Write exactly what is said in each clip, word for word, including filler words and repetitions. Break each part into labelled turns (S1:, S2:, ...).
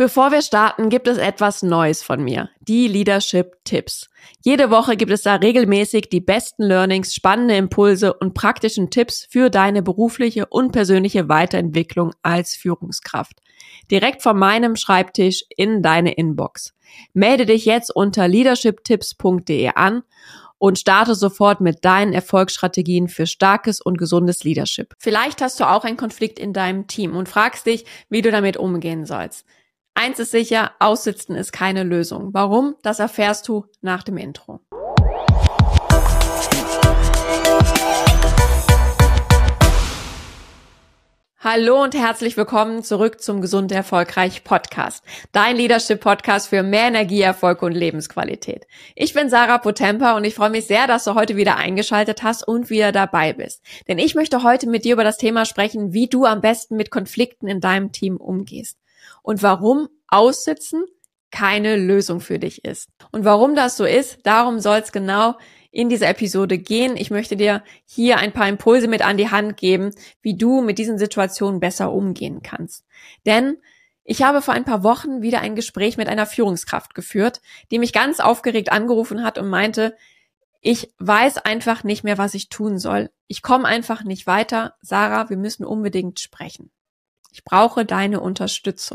S1: Bevor wir starten, gibt es etwas Neues von mir, die Leadership-Tipps. Jede Woche gibt es da regelmäßig die besten Learnings, spannende Impulse und praktischen Tipps für deine berufliche und persönliche Weiterentwicklung als Führungskraft. Direkt von meinem Schreibtisch in deine Inbox. Melde dich jetzt unter leadership tipps punkt de an und starte sofort mit deinen Erfolgsstrategien für starkes und gesundes Leadership. Vielleicht hast du auch einen Konflikt in deinem Team und fragst dich, wie du damit umgehen sollst. Eins ist sicher, aussitzen ist keine Lösung. Warum? Das erfährst du nach dem Intro. Hallo und herzlich willkommen zurück zum Gesund Erfolgreich Podcast. Dein Leadership-Podcast für mehr Energie, Erfolg und Lebensqualität. Ich bin Sarah Potempa und ich freue mich sehr, dass du heute wieder eingeschaltet hast und wieder dabei bist. Denn ich möchte heute mit dir über das Thema sprechen, wie du am besten mit Konflikten in deinem Team umgehst. Und warum Aussitzen keine Lösung für dich ist. Und warum das so ist, darum soll es genau in dieser Episode gehen. Ich möchte dir hier ein paar Impulse mit an die Hand geben, wie du mit diesen Situationen besser umgehen kannst. Denn ich habe vor ein paar Wochen wieder ein Gespräch mit einer Führungskraft geführt, die mich ganz aufgeregt angerufen hat und meinte, ich weiß einfach nicht mehr, was ich tun soll. Ich komme einfach nicht weiter. Sarah, wir müssen unbedingt sprechen. Ich brauche deine Unterstützung.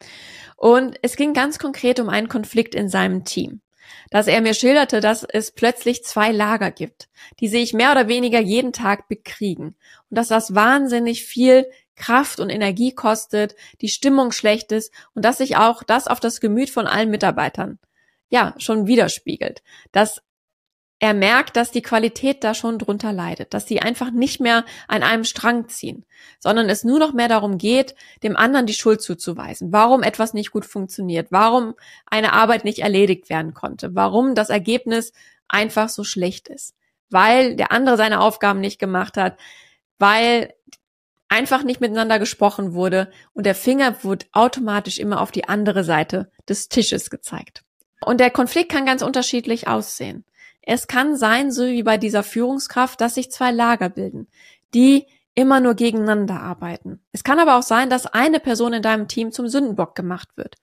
S1: Und es ging ganz konkret um einen Konflikt in seinem Team. Dass er mir schilderte, dass es plötzlich zwei Lager gibt, die sich mehr oder weniger jeden Tag bekriegen. Und dass das wahnsinnig viel Kraft und Energie kostet, die Stimmung schlecht ist und dass sich auch das auf das Gemüt von allen Mitarbeitern, ja, schon widerspiegelt. Dass er merkt, dass die Qualität da schon drunter leidet, dass sie einfach nicht mehr an einem Strang ziehen, sondern es nur noch mehr darum geht, dem anderen die Schuld zuzuweisen, warum etwas nicht gut funktioniert, warum eine Arbeit nicht erledigt werden konnte, warum das Ergebnis einfach so schlecht ist, weil der andere seine Aufgaben nicht gemacht hat, weil einfach nicht miteinander gesprochen wurde und der Finger wurde automatisch immer auf die andere Seite des Tisches gezeigt. Und der Konflikt kann ganz unterschiedlich aussehen. Es kann sein, so wie bei dieser Führungskraft, dass sich zwei Lager bilden, die immer nur gegeneinander arbeiten. Es kann aber auch sein, dass eine Person in deinem Team zum Sündenbock gemacht wird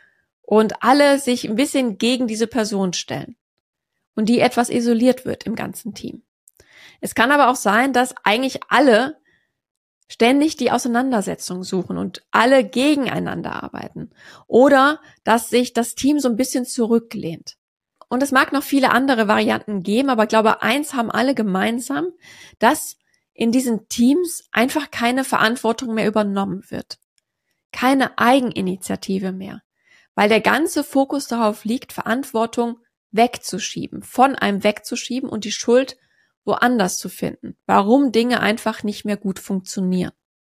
S1: und alle sich ein bisschen gegen diese Person stellen und die etwas isoliert wird im ganzen Team. Es kann aber auch sein, dass eigentlich alle ständig die Auseinandersetzung suchen und alle gegeneinander arbeiten oder dass sich das Team so ein bisschen zurücklehnt. Und es mag noch viele andere Varianten geben, aber ich glaube, eins haben alle gemeinsam, dass in diesen Teams einfach keine Verantwortung mehr übernommen wird. Keine Eigeninitiative mehr. Weil der ganze Fokus darauf liegt, Verantwortung wegzuschieben, von einem wegzuschieben und die Schuld woanders zu finden. Warum Dinge einfach nicht mehr gut funktionieren.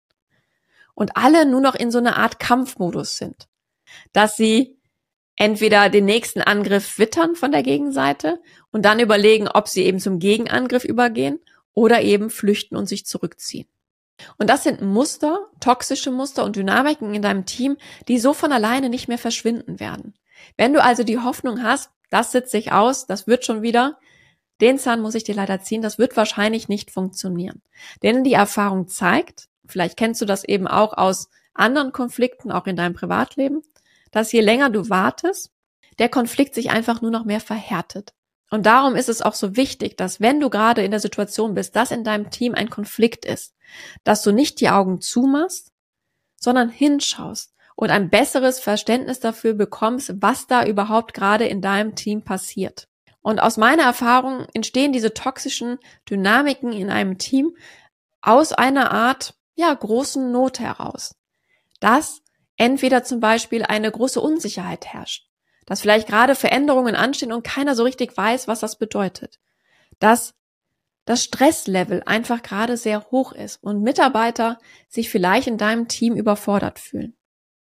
S1: Und alle nur noch in so einer Art Kampfmodus sind. Dass sie entweder den nächsten Angriff wittern von der Gegenseite und dann überlegen, ob sie eben zum Gegenangriff übergehen oder eben flüchten und sich zurückziehen. Und das sind Muster, toxische Muster und Dynamiken in deinem Team, die so von alleine nicht mehr verschwinden werden. Wenn du also die Hoffnung hast, das sitzt sich aus, das wird schon wieder, den Zahn muss ich dir leider ziehen, das wird wahrscheinlich nicht funktionieren. Denn die Erfahrung zeigt, vielleicht kennst du das eben auch aus anderen Konflikten, auch in deinem Privatleben, dass je länger du wartest, der Konflikt sich einfach nur noch mehr verhärtet. Und darum ist es auch so wichtig, dass wenn du gerade in der Situation bist, dass in deinem Team ein Konflikt ist, dass du nicht die Augen zumachst, sondern hinschaust und ein besseres Verständnis dafür bekommst, was da überhaupt gerade in deinem Team passiert. Und aus meiner Erfahrung entstehen diese toxischen Dynamiken in einem Team aus einer Art, ja, großen Not heraus. Dass entweder zum Beispiel eine große Unsicherheit herrscht, dass vielleicht gerade Veränderungen anstehen und keiner so richtig weiß, was das bedeutet, dass das Stresslevel einfach gerade sehr hoch ist und Mitarbeiter sich vielleicht in deinem Team überfordert fühlen.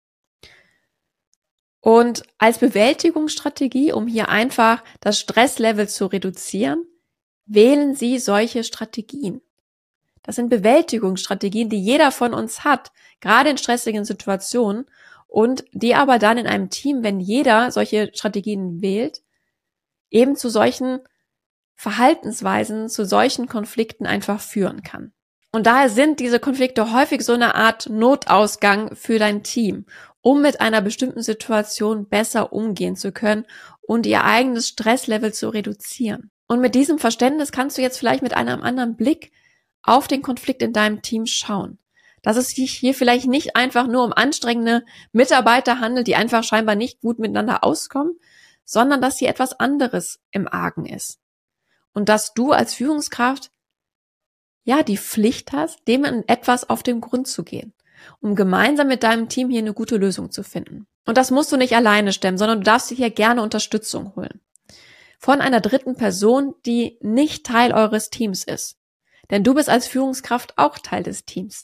S1: Und als Bewältigungsstrategie, um hier einfach das Stresslevel zu reduzieren, wählen Sie solche Strategien. Das sind Bewältigungsstrategien, die jeder von uns hat, gerade in stressigen Situationen und die aber dann in einem Team, wenn jeder solche Strategien wählt, eben zu solchen Verhaltensweisen, zu solchen Konflikten einfach führen kann. Und daher sind diese Konflikte häufig so eine Art Notausgang für dein Team um mit einer bestimmten Situation besser umgehen zu können und ihr eigenes Stresslevel zu reduzieren. Und mit diesem Verständnis kannst du jetzt vielleicht mit einem anderen Blick auf den Konflikt in deinem Team schauen. Dass es sich hier vielleicht nicht einfach nur um anstrengende Mitarbeiter handelt, die einfach scheinbar nicht gut miteinander auskommen, sondern dass hier etwas anderes im Argen ist. Und dass du als Führungskraft ja die Pflicht hast, dem in etwas auf den Grund zu gehen, um gemeinsam mit deinem Team hier eine gute Lösung zu finden. Und das musst du nicht alleine stemmen, sondern du darfst dir hier gerne Unterstützung holen. Von einer dritten Person, die nicht Teil eures Teams ist. Denn du bist als Führungskraft auch Teil des Teams.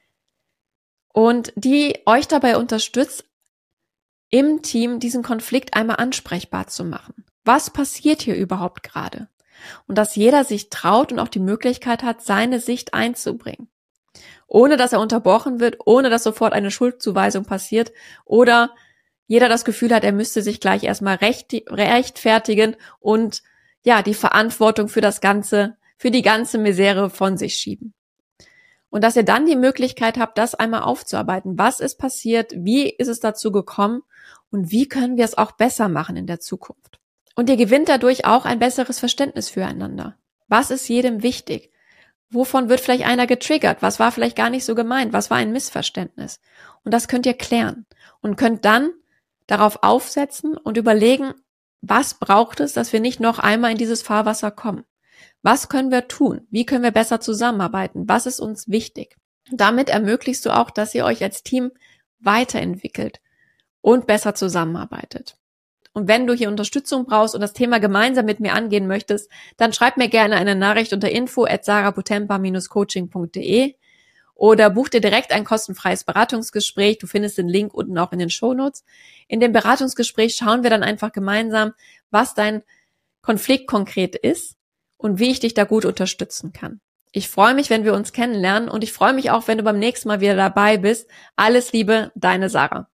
S1: Und die euch dabei unterstützt, im Team diesen Konflikt einmal ansprechbar zu machen. Was passiert hier überhaupt gerade? Und dass jeder sich traut und auch die Möglichkeit hat, seine Sicht einzubringen. Ohne dass er unterbrochen wird, ohne dass sofort eine Schuldzuweisung passiert oder jeder das Gefühl hat, er müsste sich gleich erstmal recht, rechtfertigen und ja, die Verantwortung für das Ganze, für die ganze Misere von sich schieben. Und dass ihr dann die Möglichkeit habt, das einmal aufzuarbeiten. Was ist passiert? Wie ist es dazu gekommen? Und wie können wir es auch besser machen in der Zukunft? Und ihr gewinnt dadurch auch ein besseres Verständnis füreinander. Was ist jedem wichtig? Wovon wird vielleicht einer getriggert? Was war vielleicht gar nicht so gemeint? Was war ein Missverständnis? Und das könnt ihr klären und könnt dann darauf aufsetzen und überlegen, was braucht es, dass wir nicht noch einmal in dieses Fahrwasser kommen? Was können wir tun? Wie können wir besser zusammenarbeiten? Was ist uns wichtig? Damit ermöglichst du auch, dass ihr euch als Team weiterentwickelt und besser zusammenarbeitet. Und wenn du hier Unterstützung brauchst und das Thema gemeinsam mit mir angehen möchtest, dann schreib mir gerne eine Nachricht unter info at sarapotempa dash coaching punkt de oder buch dir direkt ein kostenfreies Beratungsgespräch. Du findest den Link unten auch in den Shownotes. In dem Beratungsgespräch schauen wir dann einfach gemeinsam, was dein Konflikt konkret ist und wie ich dich da gut unterstützen kann. Ich freue mich, wenn wir uns kennenlernen und ich freue mich auch, wenn du beim nächsten Mal wieder dabei bist. Alles Liebe, deine Sarah.